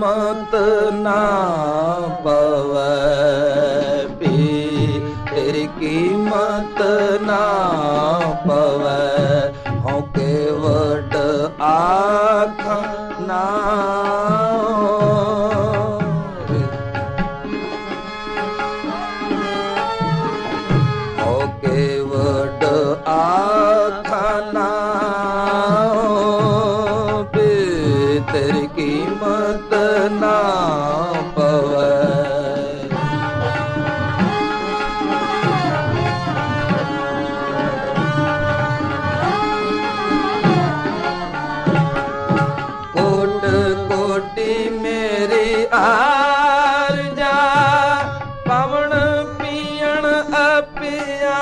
कीमत ना पवे भी तेरी कीमत ना पवे हों के वड आख ना तेरी कीमत ना पवे कोट कोटि मेरी आरजा पवन पियण अपिया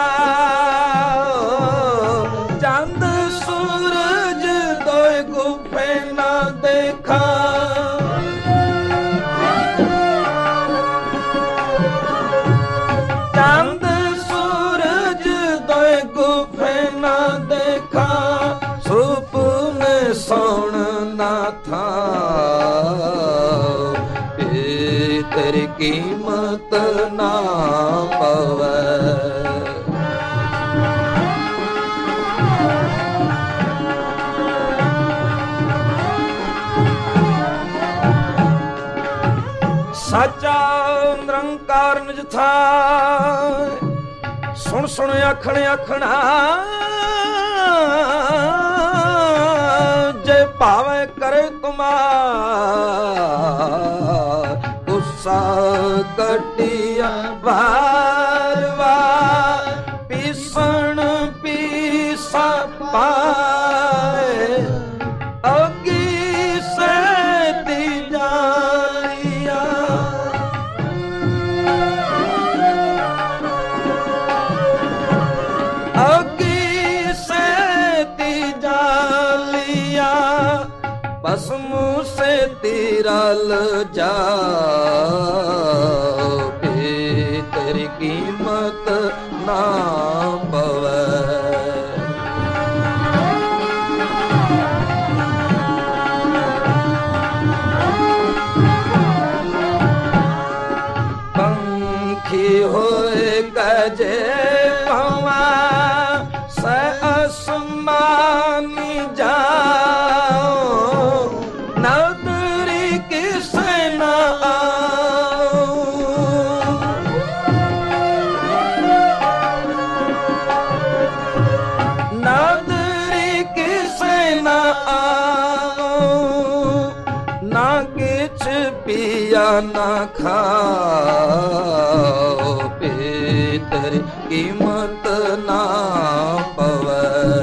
चंद सूरज दोय गुफे ना देखा चंद सूरज दोय गुफे ना देखा सूप में सोन ना था तेरी कीमत ना पवे साचा निरंकार निज था सुन सुन आखण आखणा जे भावे करे तुम्हार गुस्सा कटिया बार बार पीसण पीसा पाए अगी से दी जालिया अगी से दी जालिया बस मुँह से तिरल जा तेरी कीमत ना पवे पंखी होए गजे पवा से आसमानी जाओ नदरी किसे ना आओ नदरी किसे ना आओ ना किछ पिया ना खाओ तेरी कीमत ना पवे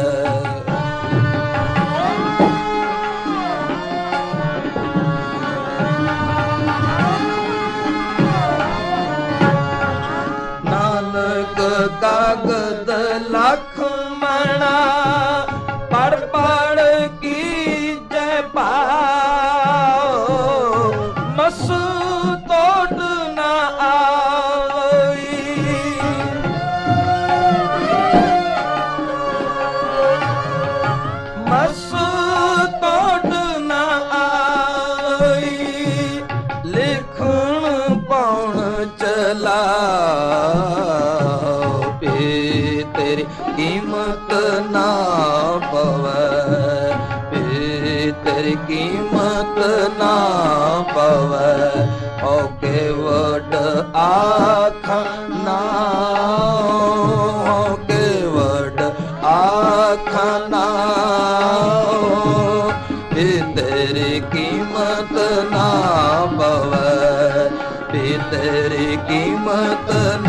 नानक कागद लखमणा पढ़ पढ़ की जय पाओ मस तोड़ ना आई मस तोड़ ना आई लिखण पौण चला तेरी कीमत ना पवे तेरी कीमत ना पवे ओके वड आख ना ओके वड आख ना तेरी कीमत ना पवे तेरी कीमत